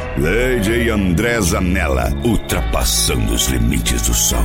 DJ André Zanella, ultrapassando os limites do som.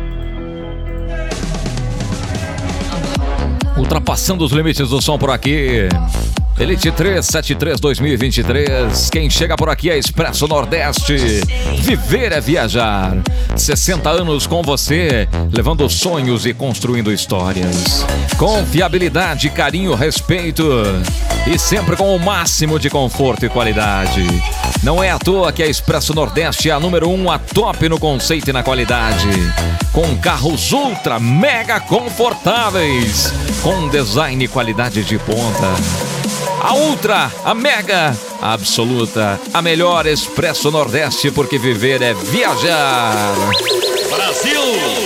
Ultrapassando os limites do som por aqui. Elite 373 2023. Quem chega por aqui é Expresso Nordeste. Viver é viajar. 60 anos com você, levando sonhos e construindo histórias. Confiabilidade, carinho, respeito. E sempre com o máximo de conforto e qualidade. Não é à toa que a Expresso Nordeste é a número 1, a top no conceito e na qualidade. Com carros ultra, mega confortáveis. Com design e qualidade de ponta. A ultra, a mega, a absoluta, a melhor Expresso Nordeste, porque viver é viajar. Brasil!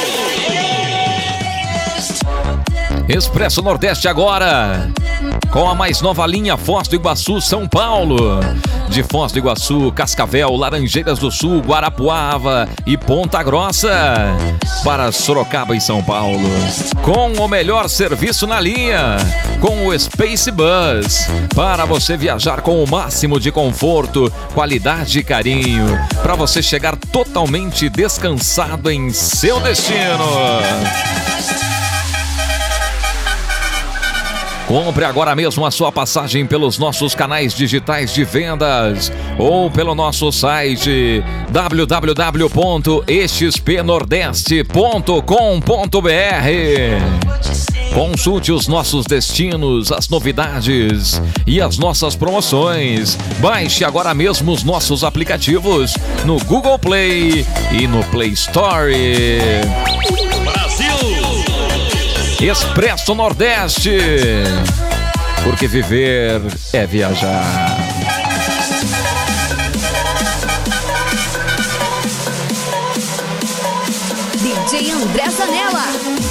Expresso Nordeste agora, com a mais nova linha Foz do Iguaçu, São Paulo. De Foz do Iguaçu, Cascavel, Laranjeiras do Sul, Guarapuava e Ponta Grossa. Para Sorocaba e São Paulo. Com o melhor serviço na linha. Com o Space Bus. Para você viajar com o máximo de conforto, qualidade e carinho. Para você chegar totalmente descansado em seu destino. Compre agora mesmo a sua passagem pelos nossos canais digitais de vendas ou pelo nosso site www.xpnordeste.com.br. Consulte os nossos destinos, as novidades e as nossas promoções. Baixe agora mesmo os nossos aplicativos no Google Play e no Play Store. Expresso Nordeste, porque viver é viajar. DJ André Zanella.